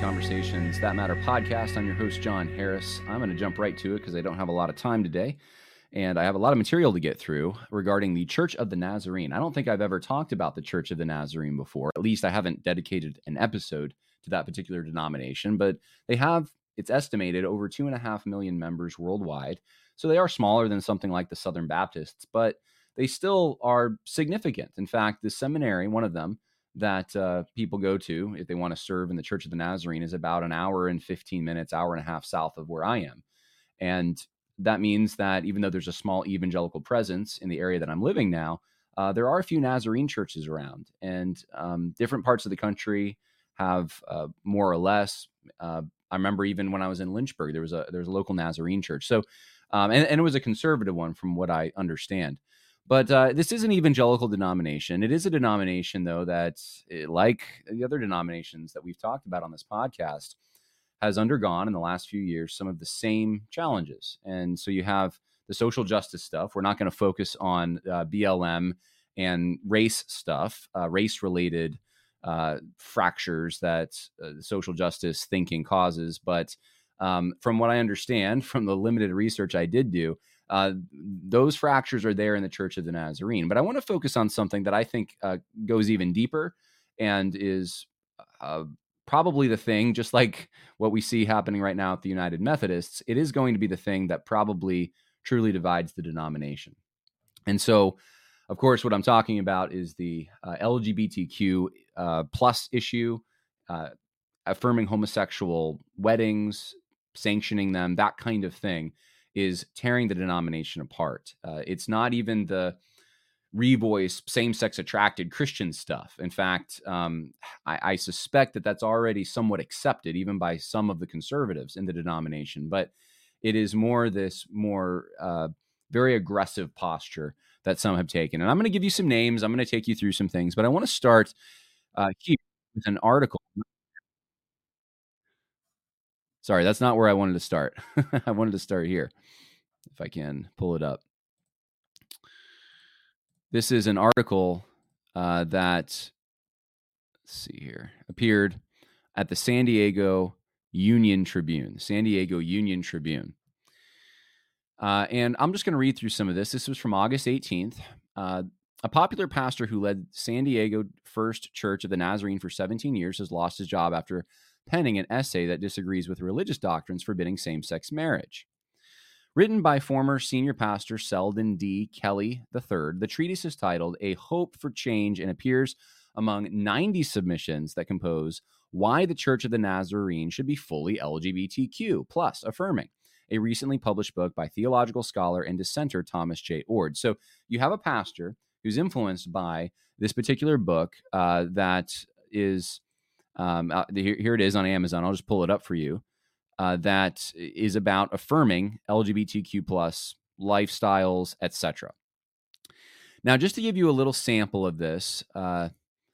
Conversations That Matter podcast. I'm your host, John Harris. I'm going to jump right to it because I don't have a lot of time today, and I have a lot of material to get through regarding the Church of the Nazarene. I don't think I've ever talked about the Church of the Nazarene before. At least I haven't dedicated an episode to that particular denomination, but they have, it's estimated, over 2.5 million members worldwide. So they are smaller than something like the Southern Baptists, but they still are significant. In fact, the seminary, one of them, that people go to if they want to serve in the Church of the Nazarene is about an hour and 15 minutes, hour and a half south of where I am. And that means that even though there's a small evangelical presence in the area that I'm living now, there are a few Nazarene churches around, and different parts of the country have more or less. I remember even when I was in Lynchburg, there was a local Nazarene church. So, and it was a conservative one from what I understand. But this is an evangelical denomination. It is a denomination, though, that, like the other denominations that we've talked about on this podcast, has undergone in the last few years some of the same challenges. And so you have the social justice stuff. We're not going to focus on BLM and race stuff, race-related fractures that social justice thinking causes. But from what I understand, from the limited research I did do, those fractures are there in the Church of the Nazarene. But I want to focus on something that I think goes even deeper and is probably the thing, just like what we see happening right now at the United Methodists, it is going to be the thing that probably truly divides the denomination. And so, of course, what I'm talking about is the LGBTQ plus issue, affirming homosexual weddings, sanctioning them, that kind of thing, is tearing the denomination apart. It's not even the revoice same-sex attracted Christian stuff. In fact, I suspect that that's already somewhat accepted even by some of the conservatives in the denomination, but it is more this very aggressive posture that some have taken. And I'm going to give you some names. I'm going to take you through some things, but I want to start here with an article. Sorry, that's not where I wanted to start. I wanted to start here, if I can pull it up. This is an article that, let's see here, appeared at the San Diego Union Tribune. And I'm just going to read through some of this. This was from August 18th. A popular pastor who led San Diego First Church of the Nazarene for 17 years has lost his job after penning an essay that disagrees with religious doctrines forbidding same-sex marriage. Written by former senior pastor Selden D. Kelly III, the treatise is titled A Hope for Change and appears among 90 submissions that compose Why the Church of the Nazarene Should Be Fully LGBTQ plus Affirming, a recently published book by theological scholar and dissenter Thomas J. Ord. So you have a pastor who's influenced by this particular book that is, here it is on Amazon. I'll just pull it up for you. That is about affirming LGBTQ plus lifestyles, etc. Now, just to give you a little sample of this, I'll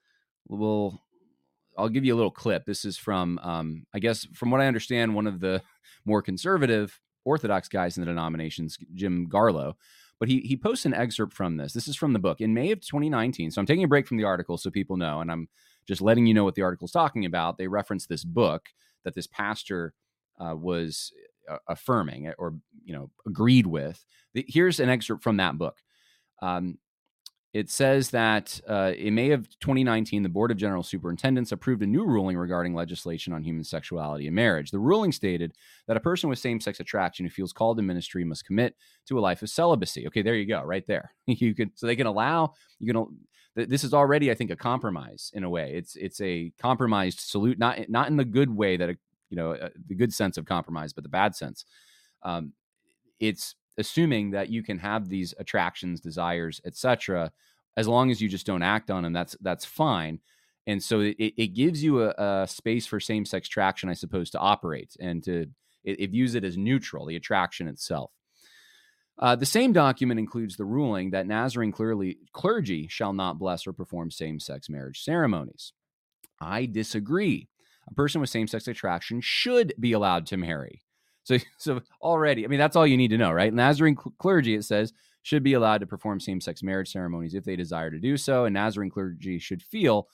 give you a little clip. This is from, I guess, from what I understand, one of the more conservative Orthodox guys in the denominations, Jim Garlow. But he posts an excerpt from this. This is from the book in May of 2019. So I'm taking a break from the article so people know, and I'm just letting you know what the article is talking about. They reference this book that this pastor was affirming or agreed with. Here's an excerpt from that book. It says that in May of 2019, the Board of General Superintendents approved a new ruling regarding legislation on human sexuality and marriage. The ruling stated that a person with same-sex attraction who feels called to ministry must commit to a life of celibacy. Okay, there you go, right there. So they can allow. This is already, I think, a compromise in a way. It's a compromised salute, not in the good way that the good sense of compromise, but the bad sense. It's assuming that you can have these attractions, desires, etc., as long as you just don't act on them. That's fine. And so it gives you a space for same-sex attraction, I suppose, to operate, and it views it as neutral, the attraction itself. The same document includes the ruling that Nazarene clergy shall not bless or perform same-sex marriage ceremonies. I disagree. A person with same-sex attraction should be allowed to marry. So already, I mean, that's all you need to know, right? Nazarene clergy, it says, should be allowed to perform same-sex marriage ceremonies if they desire to do so, and Nazarene clergy should feel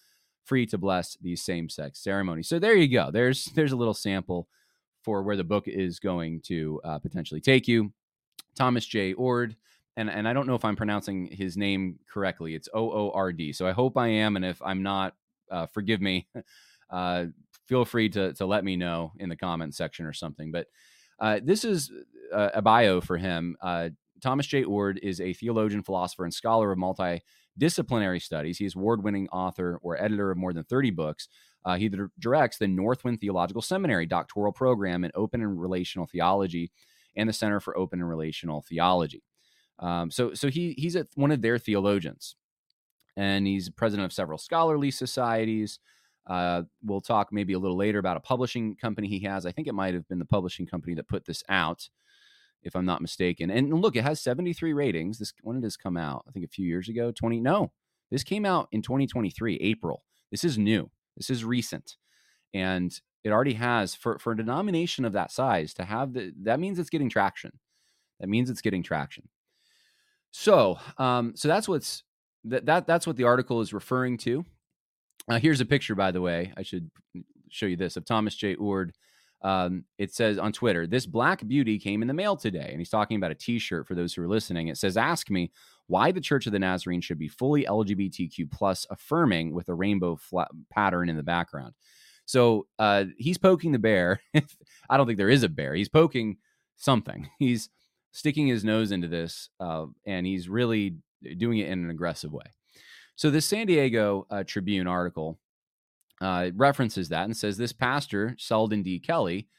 free to bless these same-sex ceremonies. So there you go. There's a little sample for where the book is going to potentially take you. Thomas J. Oord, and I don't know if I'm pronouncing his name correctly. It's Oord. So I hope I am, and if I'm not, forgive me. Feel free to let me know in the comment section or something. But this is a bio for him. Thomas J. Oord is a theologian, philosopher, and scholar of multidisciplinary studies. He's award-winning author or editor of more than 30 books. He directs the Northwind Theological Seminary doctoral program in open and relational theology and the Center for Open and Relational Theology. So he's one of their theologians, and he's president of several scholarly societies. We'll talk maybe a little later about a publishing company he has. I think it might have been the publishing company that put this out, if I'm not mistaken. And look, it has 73 ratings. When did this come out? I think a few years ago. This came out in 2023, April. This is new. This is recent. And it already has, for a denomination of that size, to have that means it's getting traction. So that's that's what the article is referring to. Here's a picture, by the way. I should show you this, of Thomas J. Oord. It says on Twitter, "This black beauty came in the mail today." And he's talking about a t-shirt for those who are listening. It says, "Ask me why the Church of the Nazarene should be fully LGBTQ plus affirming," with a rainbow pattern in the background. So he's poking the bear. I don't think there is a bear. He's poking something. He's sticking his nose into this, and he's really doing it in an aggressive way. So this San Diego Tribune article references that and says this pastor, Selden D. Kelly,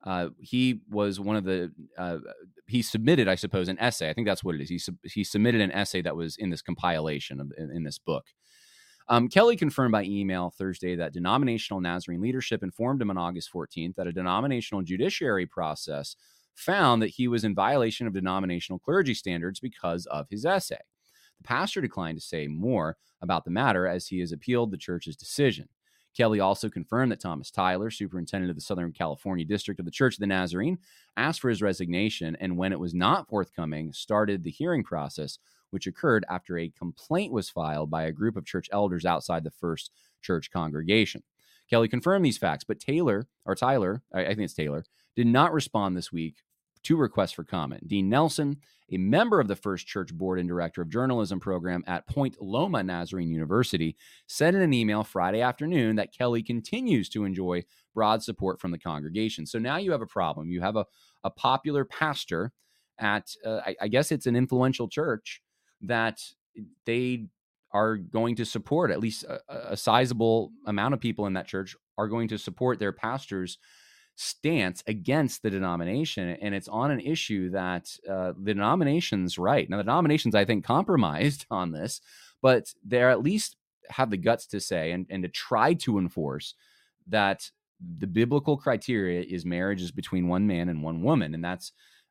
he was one of the, he submitted, I suppose, an essay. I think that's what it is. He submitted an essay that was in this compilation in this book. Kelly confirmed by email Thursday that denominational Nazarene leadership informed him on August 14th that a denominational judiciary process found that he was in violation of denominational clergy standards because of his essay. The pastor declined to say more about the matter as he has appealed the church's decision. Kelly also confirmed that Thomas Tyler, superintendent of the Southern California district of the Church of the Nazarene, asked for his resignation, and when it was not forthcoming, started the hearing process, which occurred after a complaint was filed by a group of church elders outside the First Church congregation. Kelly confirmed these facts, but Tyler, I think it's Taylor, did not respond this week to requests for comment. Dean Nelson, a member of the First Church Board and Director of Journalism program at Point Loma Nazarene University, said in an email Friday afternoon that Kelly continues to enjoy broad support from the congregation. So now you have a problem. You have a popular pastor at, I guess it's an influential church, that they are going to support. At least a sizable amount of people in that church are going to support their pastor's stance against the denomination, and it's on an issue that the denomination's right. Now, the denomination's, I think, compromised on this, but they're at least have the guts to say and to try to enforce that the biblical criteria is marriage is between one man and one woman, and that's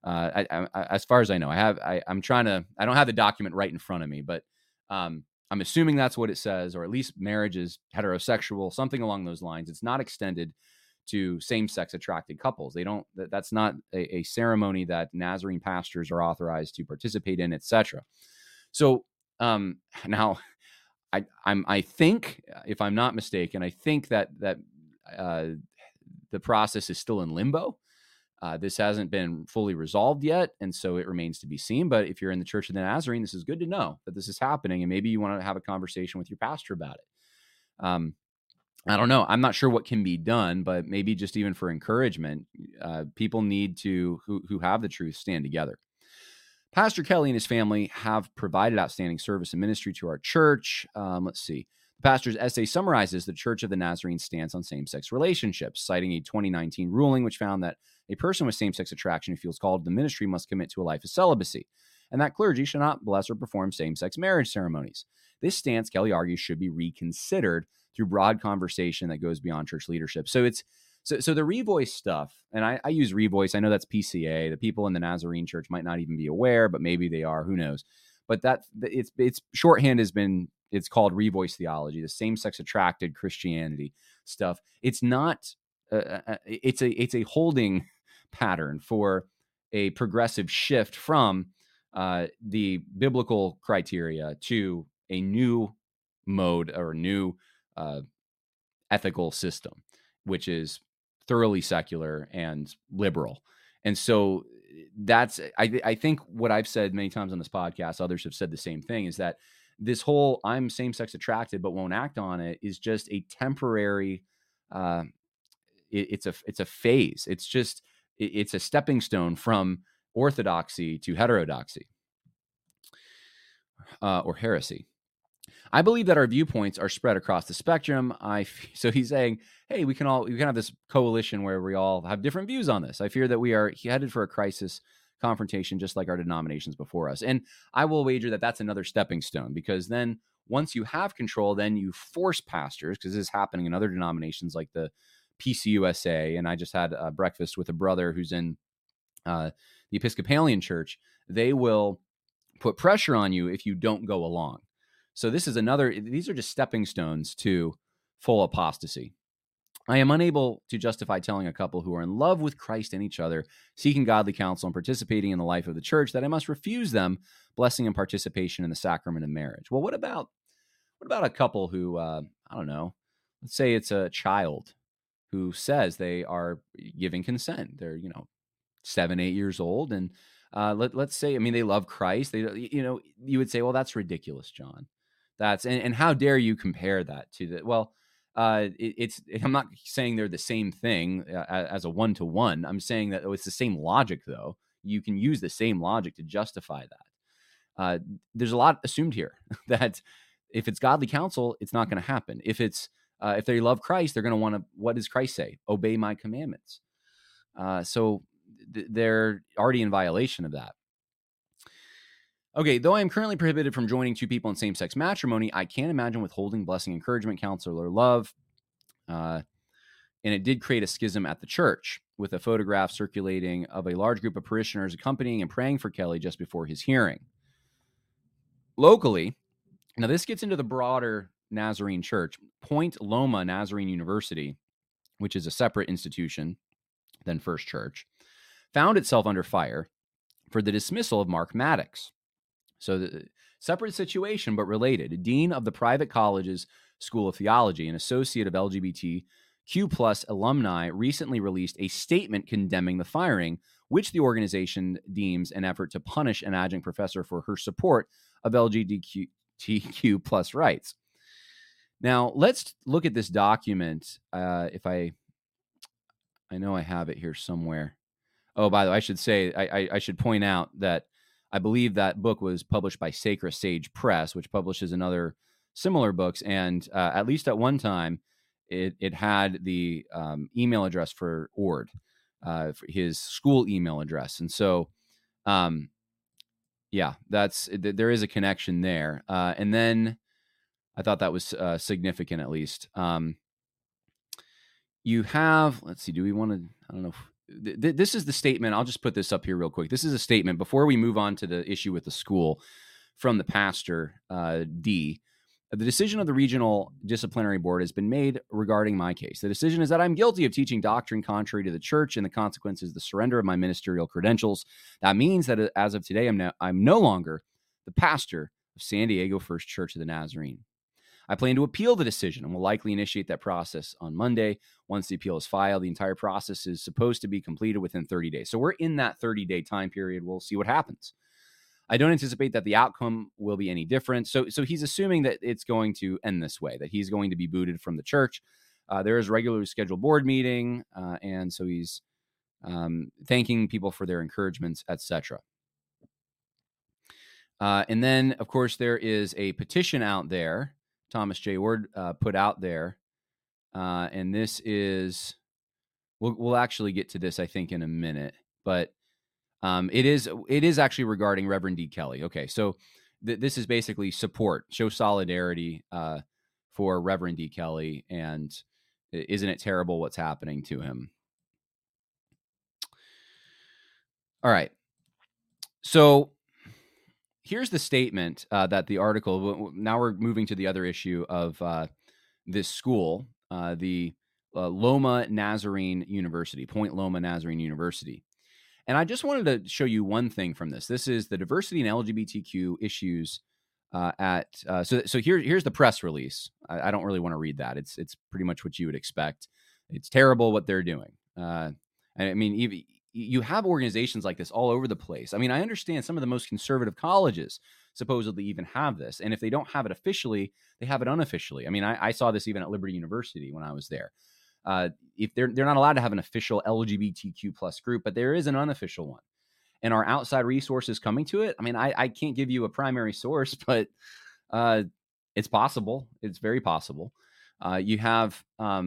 as far as I know. I don't have the document right in front of me, but I'm assuming that's what it says, or at least marriage is heterosexual, something along those lines. It's not extended to same-sex attracted couples. That's not a ceremony that Nazarene pastors are authorized to participate in, etc. So now I think, if I'm not mistaken, I think that the process is still in limbo. This hasn't been fully resolved yet, and so it remains to be seen. But if you're in the Church of the Nazarene, this is good to know that this is happening, and maybe you want to have a conversation with your pastor about it. I don't know. I'm not sure what can be done, but maybe just even for encouragement, people need to, who have the truth, stand together. Pastor Kelly and his family have provided outstanding service and ministry to our church. Let's see. The pastor's essay summarizes the Church of the Nazarene stance on same-sex relationships, citing a 2019 ruling which found that a person with same-sex attraction who feels called to the ministry must commit to a life of celibacy, and that clergy should not bless or perform same-sex marriage ceremonies. This stance, Kelly argues, should be reconsidered through broad conversation that goes beyond church leadership. So the Revoice stuff, and I use Revoice. I know that's PCA. The people in the Nazarene Church might not even be aware, but maybe they are. Who knows? But it's shorthand it's called Revoice theology, the same-sex attracted Christianity stuff. It's not. It's a holding pattern for a progressive shift from the biblical criteria to a new mode or a new ethical system, which is thoroughly secular and liberal. And so that's, I think what I've said many times on this podcast, others have said the same thing, is that this whole I'm same-sex attracted but won't act on it is just a temporary, it's a phase. It's a stepping stone from orthodoxy to heterodoxy, or heresy. I believe that our viewpoints are spread across the spectrum. So he's saying, hey, we can have this coalition where we all have different views on this. I fear that we are headed for a crisis confrontation, just like our denominations before us. And I will wager that that's another stepping stone, because then once you have control, then you force pastors, because this is happening in other denominations like the PCUSA. And I just had a breakfast with a brother who's in the Episcopalian Church. They will put pressure on you if you don't go along. So these are just stepping stones to full apostasy. I am unable to justify telling a couple who are in love with Christ and each other, seeking godly counsel and participating in the life of the church, that I must refuse them blessing and participation in the sacrament of marriage. Well, what about a couple who, I don't know, let's say it's a child who says they are giving consent. They're, 7, 8 years old. And let's say, they love Christ. You would say, well, that's ridiculous, John. And how dare you compare that to the, well, I'm not saying they're the same thing as a one-to-one. I'm saying that it's the same logic, though. You can use the same logic to justify that. There's a lot assumed here that if it's godly counsel, it's not going to happen. If they love Christ, they're going to want to, what does Christ say? Obey my commandments. So they're already in violation of that. Okay, though I am currently prohibited from joining two people in same-sex matrimony, I can't imagine withholding blessing, encouragement, counsel, or love. And it did create a schism at the church, with a photograph circulating of a large group of parishioners accompanying and praying for Kelly just before his hearing. Locally, now this gets into the broader Nazarene church. Point Loma Nazarene University, which is a separate institution than First Church, found itself under fire for the dismissal of Mark Maddox. So the separate situation, but related. Dean of the private college's School of Theology, an associate of LGBTQ+ alumni, recently released a statement condemning the firing, which the organization deems an effort to punish an adjunct professor for her support of LGBTQ+ rights. Now, let's look at this document. If I know I have it here somewhere. Oh, by the way, I should say, I should point out that I believe that book was published by Sacred Sage Press, which publishes another similar books. And at least at one time, it had the email address for Ord, for his school email address. And so, there is a connection there. And then I thought that was significant, at least. You have, let's see, do we want to, I don't know. This is the statement. I'll just put this up here real quick. This is a statement before we move on to the issue with the school from the pastor, D. The decision of the regional disciplinary board has been made regarding my case. The decision is that I'm guilty of teaching doctrine contrary to the church, and the consequence is the surrender of my ministerial credentials. That means that as of today, I'm no longer the pastor of San Diego First Church of the Nazarene. I plan to appeal the decision and will likely initiate that process on Monday. Once the appeal is filed, the entire process is supposed to be completed within 30 days. So we're in that 30-day time period. We'll see what happens. I don't anticipate that the outcome will be any different. So he's assuming that it's going to end this way, that he's going to be booted from the church. There is a regularly scheduled board meeting, and so he's thanking people for their encouragements, etc. And then, of course, there is a petition out there. Thomas J. Ord put out there, and this is, we'll actually get to this, I think, in a minute, but it is actually regarding Reverend D. Kelly. Okay, so this is basically support, show solidarity for Reverend D. Kelly, and isn't it terrible what's happening to him? All right, so here's the statement that the article, now we're moving to the other issue of this school, the Loma Nazarene University, Point Loma Nazarene University. And I just wanted to show you one thing from this. This is the diversity and LGBTQ issues Here's the press release. I don't really want to read that. It's pretty much what you would expect. It's terrible what they're doing. I mean, you have organizations like this all over the place. I mean, I understand some of the most conservative colleges supposedly even have this, and if they don't have it officially, they have it unofficially. I mean, I saw this even at Liberty University when I was there. If they're not allowed to have an official LGBTQ plus group, but there is an unofficial one. And our outside resources coming to it. I mean, I can't give you a primary source, but it's possible. It's very possible. You have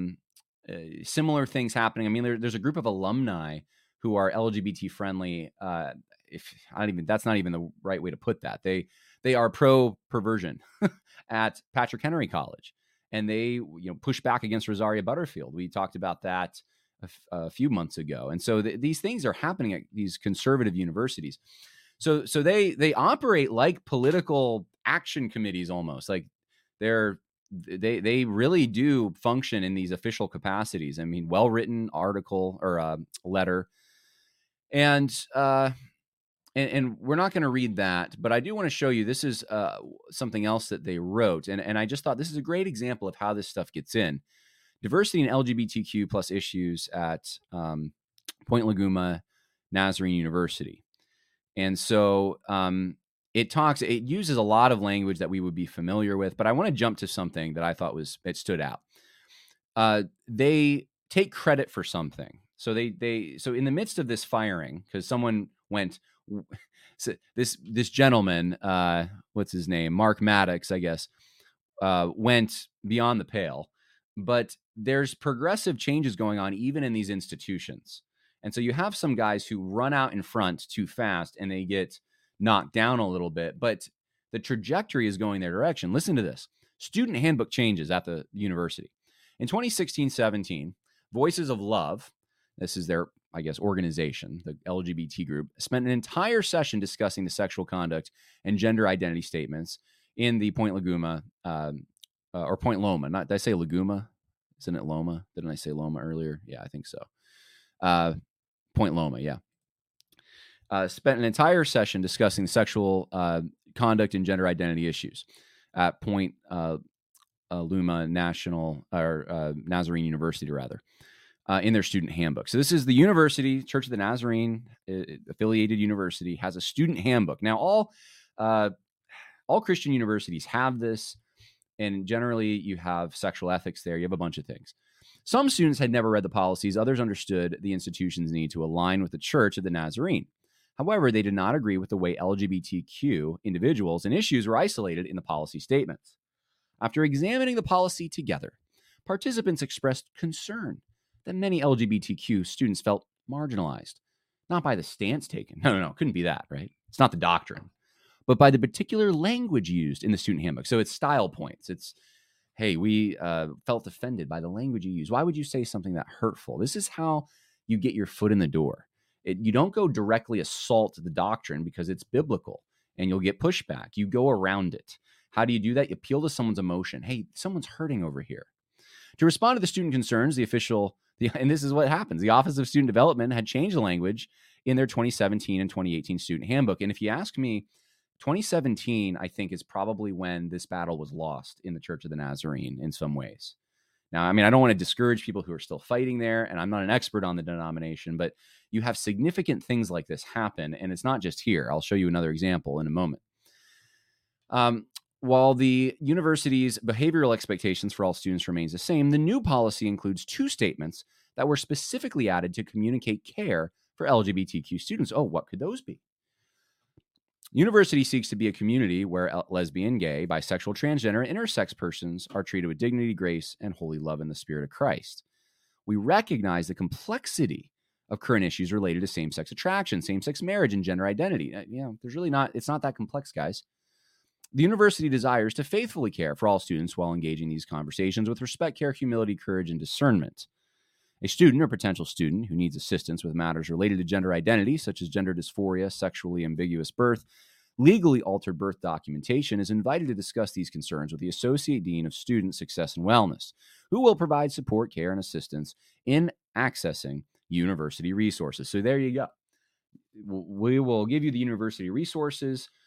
similar things happening. I mean, there's a group of alumni who are LGBT friendly. That's not even the right way to put that. They are pro perversion at Patrick Henry College, and they push back against Rosaria Butterfield. We talked about that a few months ago. And so these things are happening at these conservative universities. So they operate like political action committees almost. Like they really do function in these official capacities. I mean, well-written article or letter. And we're not going to read that, but I do want to show you, this is something else that they wrote. And I just thought this is a great example of how this stuff gets in. Diversity and LGBTQ plus issues at Point Laguma Nazarene University. And so it uses a lot of language that we would be familiar with, but I want to jump to something that I thought it stood out. They take credit for something. So so in the midst of this firing, because someone went, so this gentleman, what's his name? Mark Maddox, I guess, went beyond the pale. But there's progressive changes going on even in these institutions. And so you have some guys who run out in front too fast and they get knocked down a little bit, but the trajectory is going their direction. Listen to this. Student handbook changes at the university. In 2016-17, Voices of Love, this is their, I guess, organization, the LGBT group, spent an entire session discussing the sexual conduct and gender identity statements in the Point Laguma or Point Loma. Did I say Laguma? Isn't it Loma? Didn't I say Loma earlier? Yeah, I think so. Point Loma, yeah. Spent an entire session discussing sexual conduct and gender identity issues at Point Loma Nazarene University, rather, in their student handbook. So this is the university, Church of the Nazarene, affiliated university, has a student handbook. Now, all Christian universities have this. And generally, you have sexual ethics there. You have a bunch of things. Some students had never read the policies. Others understood the institution's need to align with the Church of the Nazarene. However, they did not agree with the way LGBTQ individuals and issues were isolated in the policy statements. After examining the policy together, participants expressed concern that many LGBTQ students felt marginalized, not by the stance taken. No, couldn't be that, right? It's not the doctrine, but by the particular language used in the student handbook. So it's style points. It's, hey, we felt offended by the language you use. Why would you say something that hurtful? This is how you get your foot in the door. You don't go directly assault the doctrine because it's biblical and you'll get pushback. You go around it. How do you do that? You appeal to someone's emotion. Hey, someone's hurting over here. To respond to the student concerns, and this is what happens. The Office of Student Development had changed the language in their 2017 and 2018 student handbook. And if you ask me, 2017, I think, is probably when this battle was lost in the Church of the Nazarene in some ways. Now, I mean, I don't want to discourage people who are still fighting there, and I'm not an expert on the denomination, but you have significant things like this happen, and it's not just here. I'll show you another example in a moment. While the university's behavioral expectations for all students remains the same, the new policy includes 2 statements that were specifically added to communicate care for LGBTQ students. Oh, what could those be? University seeks to be a community where lesbian, gay, bisexual, transgender, and intersex persons are treated with dignity, grace, and holy love in the Spirit of Christ. We recognize the complexity of current issues related to same-sex attraction, same-sex marriage, and gender identity. It's not that complex, guys. The university desires to faithfully care for all students while engaging these conversations with respect, care, humility, courage, and discernment. A student or potential student who needs assistance with matters related to gender identity, such as gender dysphoria, sexually ambiguous birth, legally altered birth documentation, is invited to discuss these concerns with the Associate Dean of Student Success and Wellness, who will provide support, care, and assistance in accessing university resources. So there you go. We will give you the university resources.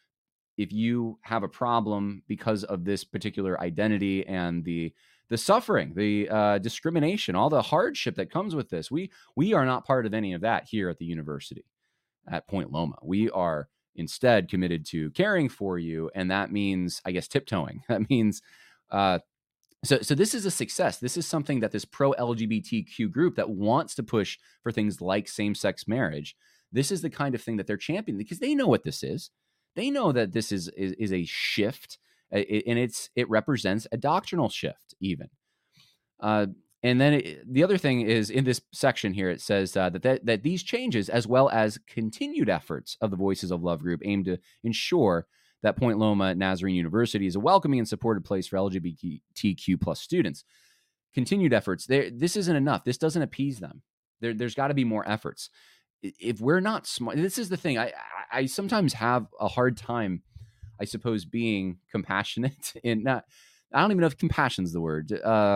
if you have a problem because of this particular identity and the suffering, the discrimination, all the hardship that comes with this, we are not part of any of that here at the university at Point Loma. We are instead committed to caring for you, and that means, I guess, tiptoeing. That means so this is a success. This is something that this pro-LGBTQ group that wants to push for things like same-sex marriage, this is the kind of thing that they're championing because they know what this is. They know that this is a shift, and it represents a doctrinal shift even. And then the other thing is in this section here, it says that these changes, as well as continued efforts of the Voices of Love group, aim to ensure that Point Loma Nazarene University is a welcoming and supported place for LGBTQ plus students. Continued efforts. This isn't enough. This doesn't appease them. There's got to be more efforts. If we're not smart, this is the thing. I sometimes have a hard time, I suppose, being compassionate. And I don't even know if compassion is the word.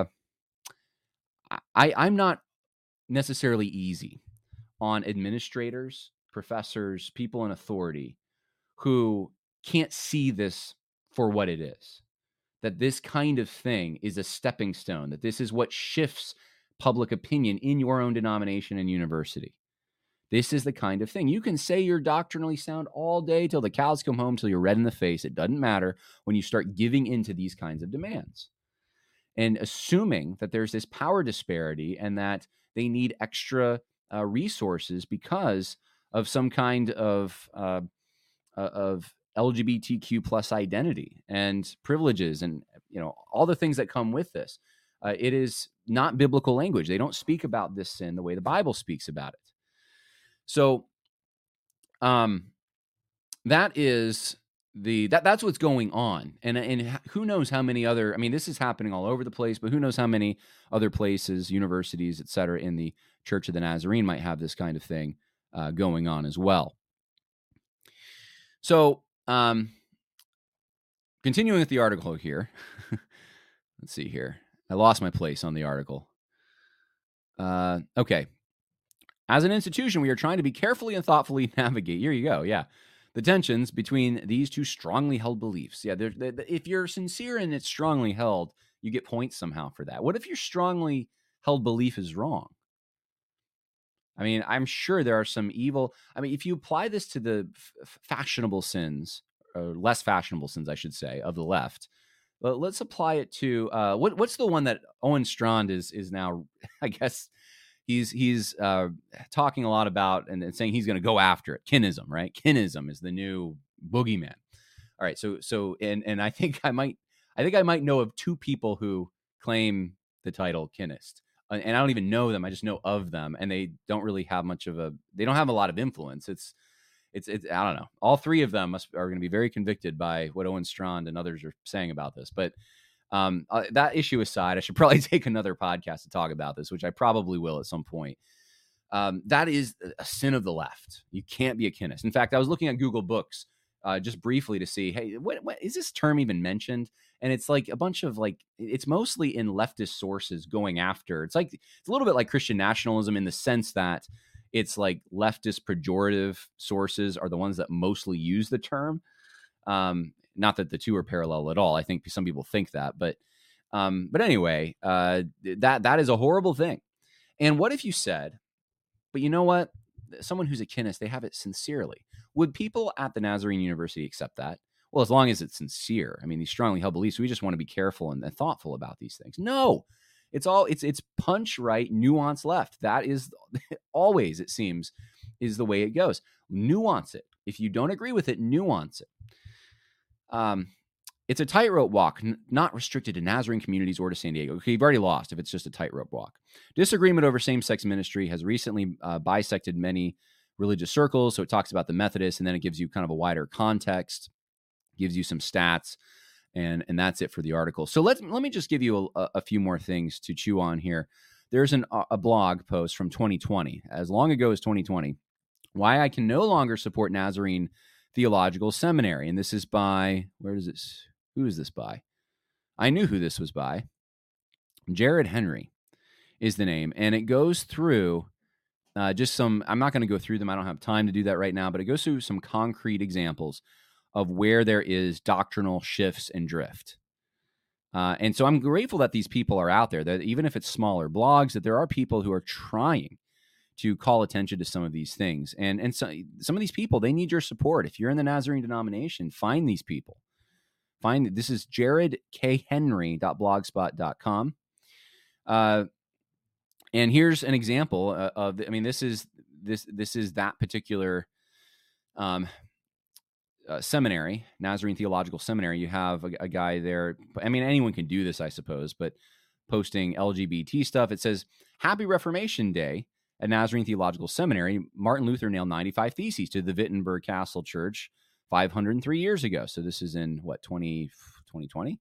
I'm not necessarily easy on administrators, professors, people in authority who can't see this for what it is, that this kind of thing is a stepping stone, that this is what shifts public opinion in your own denomination and university. This is the kind of thing. You can say you're doctrinally sound all day till the cows come home, till you're red in the face. It doesn't matter when you start giving into these kinds of demands and assuming that there's this power disparity and that they need extra resources because of some kind of LGBTQ plus identity and privileges and all the things that come with this. It is not biblical language. They don't speak about this sin the way the Bible speaks about it. So that is that's what's going on. And who knows how many other, I mean, this is happening all over the place, but who knows how many other places, universities, et cetera, in the Church of the Nazarene might have this kind of thing going on as well. So, continuing with the article here, let's see here. I lost my place on the article. Okay. As an institution, we are trying to be carefully and thoughtfully navigate. Here you go. Yeah. The tensions between these two strongly held beliefs. Yeah. If you're sincere and it's strongly held, you get points somehow for that. What if your strongly held belief is wrong? I mean, I'm sure there are some evil. I mean, if you apply this to the fashionable sins, or less fashionable sins, I should say, of the left, but let's apply it to what's the one that Owen Strachan is now, I guess, he's talking a lot about and saying he's going to go after it. Kinism, right? Kinism is the new boogeyman. All right, so and I think I might know of two people who claim the title Kinist. And I don't even know them. I just know of them, and they don't really have they don't have a lot of influence. It's I don't know. All three of them are going to be very convicted by what Owen Strachan and others are saying about this. But that issue aside, I should probably take another podcast to talk about this, which I probably will at some point. That is a sin of the left. You can't be a Kinist. In fact, I was looking at Google Books just briefly to see, hey, what is this term even mentioned? And it's like a bunch of it's mostly in leftist sources going after. It's a little bit like Christian nationalism in the sense that it's like leftist pejorative sources are the ones that mostly use the term. Not that the two are parallel at all. I think some people think that, but anyway, that is a horrible thing. And what if you said, but you know what? Someone who's a Kinist, they have it sincerely. Would people at the Nazarene University accept that? Well, as long as it's sincere. I mean, these strongly held beliefs, we just want to be careful and thoughtful about these things. No, it's punch right, nuance left. That is always, it seems, is the way it goes. Nuance it. If you don't agree with it, nuance it. It's a tightrope walk, not restricted to Nazarene communities or to San Diego. Okay, you've already lost if it's just a tightrope walk. Disagreement over same-sex ministry has recently bisected many religious circles. So it talks about the Methodists, and then it gives you kind of a wider context, gives you some stats, and that's it for the article. So let me just give you a few more things to chew on here. There's a blog post from 2020, as long ago as 2020, why I can no longer support Nazarene Theological Seminary. And this is by, who is this by? I knew who this was by. Jared Henry is the name. And it goes through just some, I'm not going to go through them. I don't have time to do that right now, but it goes through some concrete examples of where there is doctrinal shifts and drift. And so I'm grateful that these people are out there, that even if it's smaller blogs, that there are people who are trying to call attention to some of these things. And so some of these people, they need your support. If you're in the Nazarene denomination, find these people. This is jaredkhenry.blogspot.com. And here's an example of, this is that particular seminary, Nazarene Theological Seminary. You have a guy there. Anyone can do this, I suppose, but posting LGBT stuff. It says, Happy Reformation Day at Nazarene Theological Seminary. Martin Luther nailed 95 theses to the Wittenberg Castle Church 503 years ago. So this is in 2020?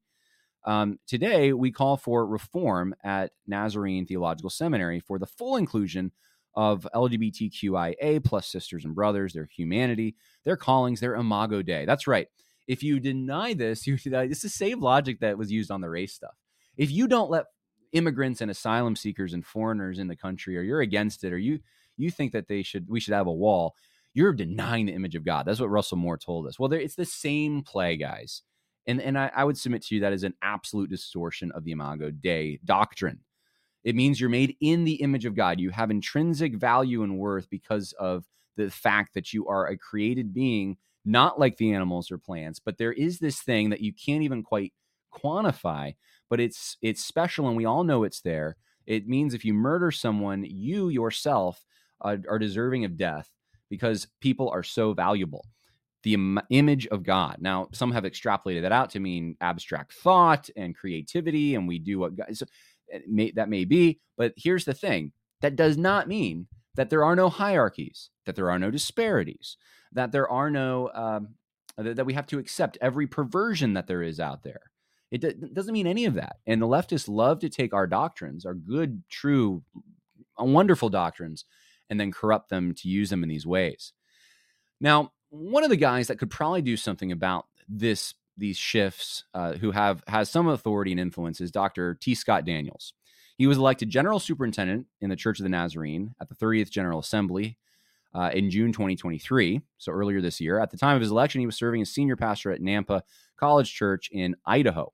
Today, we call for reform at Nazarene Theological Seminary for the full inclusion of LGBTQIA plus sisters and brothers, their humanity, their callings, their imago Dei. That's right. If you deny this, this is same logic that was used on the race stuff. If you don't let immigrants and asylum seekers and foreigners in the country, or you're against it, or you think that we should have a wall, you're denying the image of God. That's what Russell Moore told us. Well, it's the same play, guys. And I would submit to you that is an absolute distortion of the imago Dei doctrine. It means you're made in the image of God. You have intrinsic value and worth because of the fact that you are a created being, not like the animals or plants, but there is this thing that you can't even quite quantify, but it's special, and we all know it's there. It means if you murder someone, you yourself are deserving of death because people are so valuable. The image of God. Now, some have extrapolated that out to mean abstract thought and creativity, and we do what God... So that may be, but here's the thing. That does not mean that there are no hierarchies, that there are no disparities, that there are no... that we have to accept every perversion that there is out there. It doesn't mean any of that. And the leftists love to take our doctrines, our good, true, wonderful doctrines, and then corrupt them to use them in these ways. Now, one of the guys that could probably do something about these shifts, who has some authority and influence, is Dr. T. Scott Daniels. He was elected general superintendent in the Church of the Nazarene at the 30th General Assembly in June 2023, so earlier this year. At the time of his election, he was serving as senior pastor at Nampa College Church in Idaho.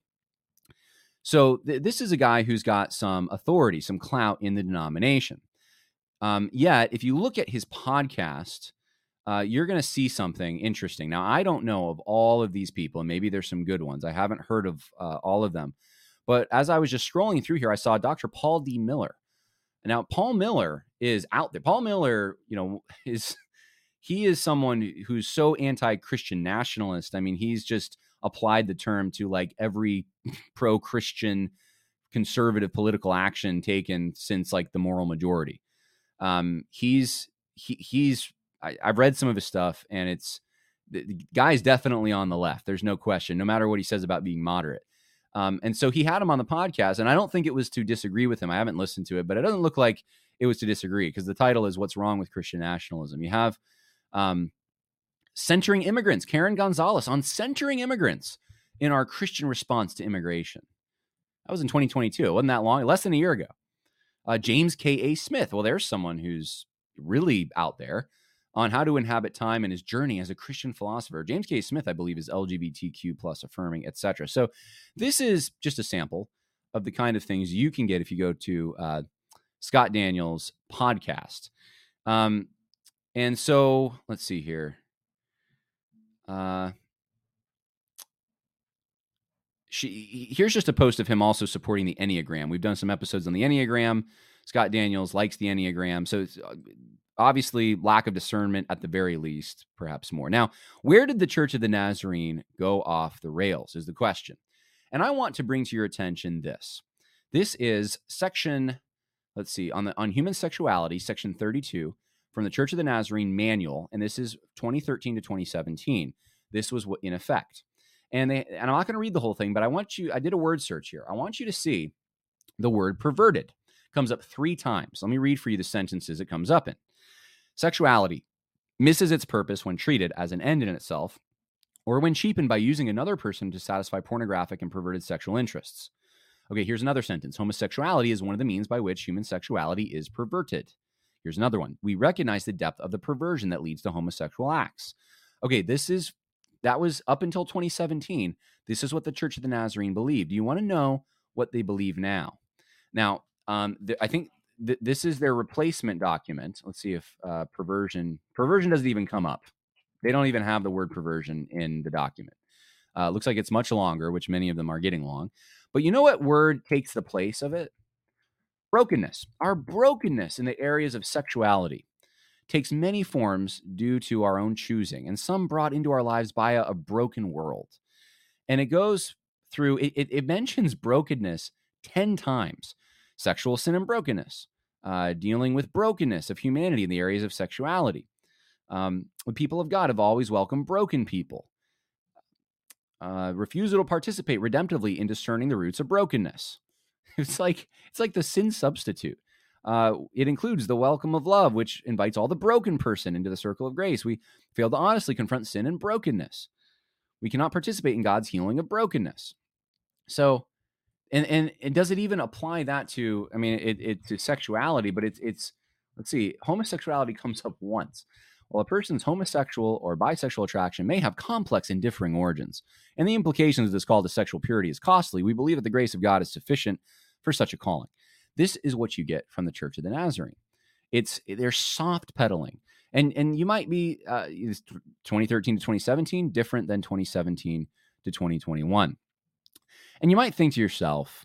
So this is a guy who's got some authority, some clout in the denomination. Yet, if you look at his podcast, you're going to see something interesting. Now, I don't know of all of these people, and maybe there's some good ones. I haven't heard of all of them. But as I was just scrolling through here, I saw Dr. Paul D. Miller. Now, Paul Miller is out there. Paul Miller, he is someone who's so anti-Christian nationalist. He's just applied the term to like every pro-Christian conservative political action taken since like the moral majority. I've read some of his stuff, and the guy's definitely on the left. There's no question, no matter what he says about being moderate. And so he had him on the podcast, and I don't think it was to disagree with him. I haven't listened to it, but it doesn't look like it was to disagree, because the title is "What's Wrong with Christian Nationalism." You have centering immigrants, Karen Gonzalez on centering immigrants in our Christian response to immigration. That was in 2022. It wasn't that long, less than a year ago. James K.A. Smith. Well, there's someone who's really out there on how to inhabit time and his journey as a Christian philosopher. James K. Smith, I believe, is LGBTQ plus affirming, etc. So this is just a sample of the kind of things you can get if you go to Scott Daniels' podcast. And so let's see here. Here's just a post of him also supporting the Enneagram. We've done some episodes on the Enneagram. Scott Daniels likes the Enneagram. So it's obviously lack of discernment at the very least, perhaps more. Now, where did the Church of the Nazarene go off the rails is the question. And I want to bring to your attention this. This is section, let's see, on human sexuality, section 32 from the Church of the Nazarene manual. And this is 2013 to 2017. This was in effect. And I'm not going to read the whole thing, but I did a word search here. I want you to see the word perverted. It comes up 3 times. Let me read for you the sentences it comes up in. Sexuality misses its purpose when treated as an end in itself, or when cheapened by using another person to satisfy pornographic and perverted sexual interests. Okay, here's another sentence. Homosexuality is one of the means by which human sexuality is perverted. Here's another one. We recognize the depth of the perversion that leads to homosexual acts. Okay, this is that was up until 2017. This is what the Church of the Nazarene believed. Do you want to know what they believe now? Now, I think this is their replacement document. Let's see if perversion doesn't even come up. They don't even have the word perversion in the document. Looks like it's much longer, which many of them are getting long. But you know what word takes the place of it? Brokenness. Our brokenness in the areas of sexuality takes many forms due to our own choosing, and some brought into our lives by a broken world. And it goes through, it mentions brokenness 10 times. Sexual sin and brokenness, dealing with brokenness of humanity in the areas of sexuality. The people of God have always welcomed broken people. Refusal to participate redemptively in discerning the roots of brokenness. It's like the sin substitute. It includes the welcome of love, which invites all the broken person into the circle of grace. We fail to honestly confront sin and brokenness. We cannot participate in God's healing of brokenness. So, and does it even apply that to? I mean, it to sexuality, but it's let's see, homosexuality comes up once. Well, a person's homosexual or bisexual attraction may have complex and differing origins, and the implications of this call to sexual purity is costly. We believe that the grace of God is sufficient for such a calling. This is what you get from the Church of the Nazarene. They're soft pedaling, and you might be 2013 to 2017 different than 2017 to 2021, and you might think to yourself,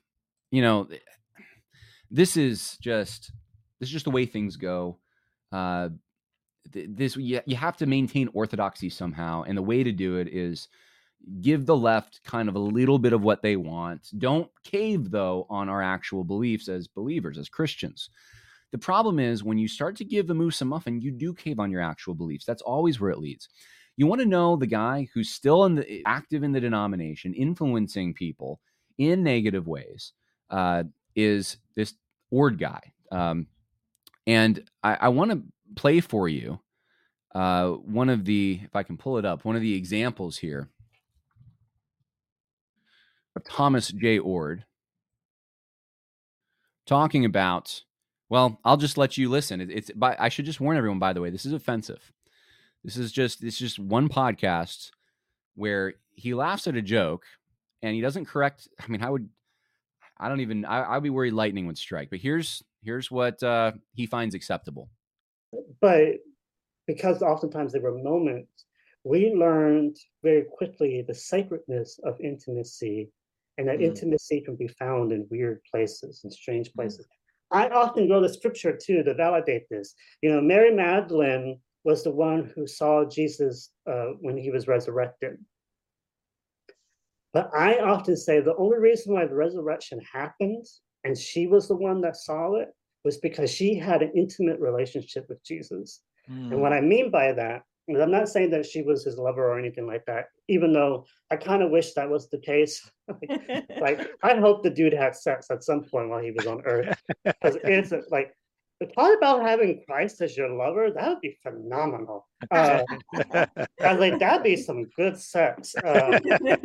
this is just the way things go. You have to maintain orthodoxy somehow, and the way to do it is give the left kind of a little bit of what they want. Don't cave, though, on our actual beliefs as believers, as Christians. The problem is when you start to give the moose a muffin, you do cave on your actual beliefs. That's always where it leads. You want to know the guy who's still active in the denomination, influencing people in negative ways, is this Ord guy. And I want to play for you one of the, if I can pull it up, one of the examples here of Thomas J. Oord talking about, well, I'll just let you listen. I should just warn everyone, by the way, this is offensive. This is just one podcast where he laughs at a joke and he doesn't correct. I mean, I'd be worried lightning would strike, but here's what he finds acceptable. But because oftentimes there were moments, we learned very quickly the sacredness of intimacy, and that intimacy can be found in weird places and strange places. I often go to scripture too to validate this. Mary Magdalene was the one who saw Jesus when he was resurrected. But I often say the only reason why the resurrection happened and she was the one that saw it was because she had an intimate relationship with Jesus. And what I mean by that is I'm not saying that she was his lover or anything like that, even though I kind of wish that was the case. Like, I hope the dude had sex at some point while he was on earth. Because it's like, the part about having Christ as your lover, that would be phenomenal. I was like, that'd be some good sex. But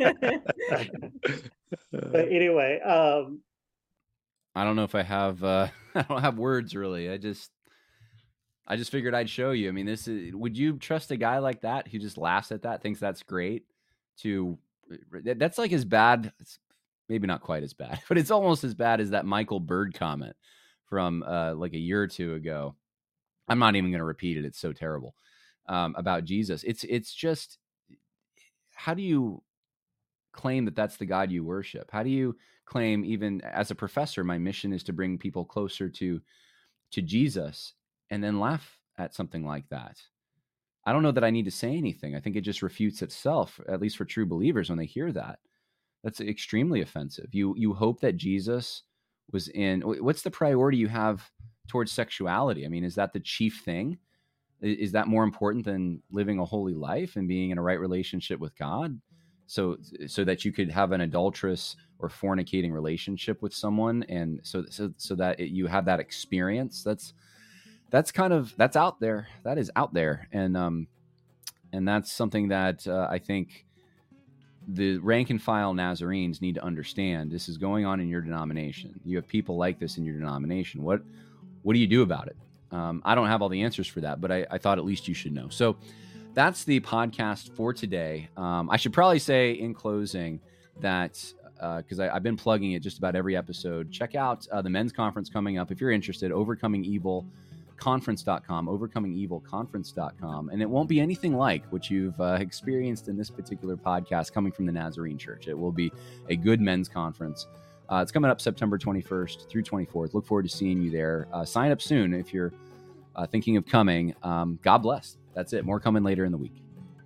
anyway, I don't know if I have I don't have words really. I just figured I'd show you. I mean, would you trust a guy like that who just laughs at that, thinks that's great? That's like as bad. It's maybe not quite as bad, but it's almost as bad as that Michael Bird comment from like a year or two ago. I'm not even going to repeat it. It's so terrible about Jesus. It's just, how do you claim that that's the God you worship? How do you claim, even as a professor, my mission is to bring people closer to Jesus, and then laugh at something like that? I don't know that I need to say anything. I think it just refutes itself, at least for true believers, when they hear that. That's extremely offensive. You hope that Jesus was in, what's the priority you have towards sexuality? I mean, is that the chief thing? Is that more important than living a holy life and being in a right relationship with God? So that you could have an adulterous or fornicating relationship with someone, and so that you have that experience. That's out there. That is out there, and that's something that I think the rank and file Nazarenes need to understand. This is going on in your denomination. You have people like this in your denomination. What do you do about it? I don't have all the answers for that, but I thought at least you should know. So that's the podcast for today. I should probably say in closing that because I've been plugging it just about every episode. Check out the men's conference coming up if you're interested. OvercomingEvilConference.com, OvercomingEvilConference.com, and it won't be anything like what you've experienced in this particular podcast coming from the Nazarene Church. It will be a good men's conference. It's coming up September 21st through 24th. Look forward to seeing you there. Sign up soon if you're thinking of coming. God bless. That's it. More coming later in the week.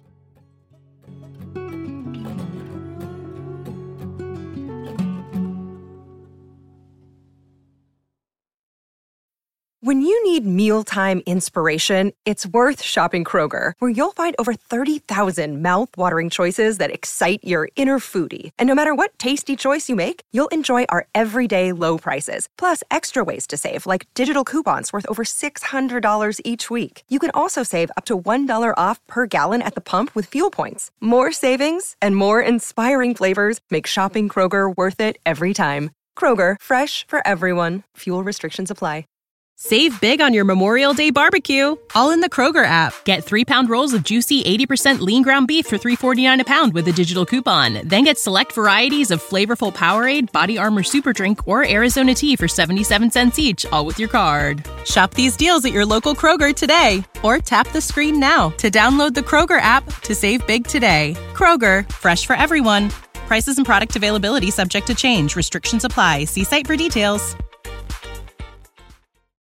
When you need mealtime inspiration, it's worth shopping Kroger, where you'll find over 30,000 mouth-watering choices that excite your inner foodie. And no matter what tasty choice you make, you'll enjoy our everyday low prices, plus extra ways to save, like digital coupons worth over $600 each week. You can also save up to $1 off per gallon at the pump with fuel points. More savings and more inspiring flavors make shopping Kroger worth it every time. Kroger, fresh for everyone. Fuel restrictions apply. Save big on your Memorial Day barbecue, all in the Kroger app. Get 3-pound rolls of juicy 80% lean ground beef for $3.49 a pound with a digital coupon. Then get select varieties of flavorful Powerade, Body Armor Super Drink, or Arizona tea for 77 cents each, all with your card. Shop these deals at your local Kroger today, or tap the screen now to download the Kroger app to save big today. Kroger, fresh for everyone. Prices and product availability subject to change. Restrictions apply. See site for details.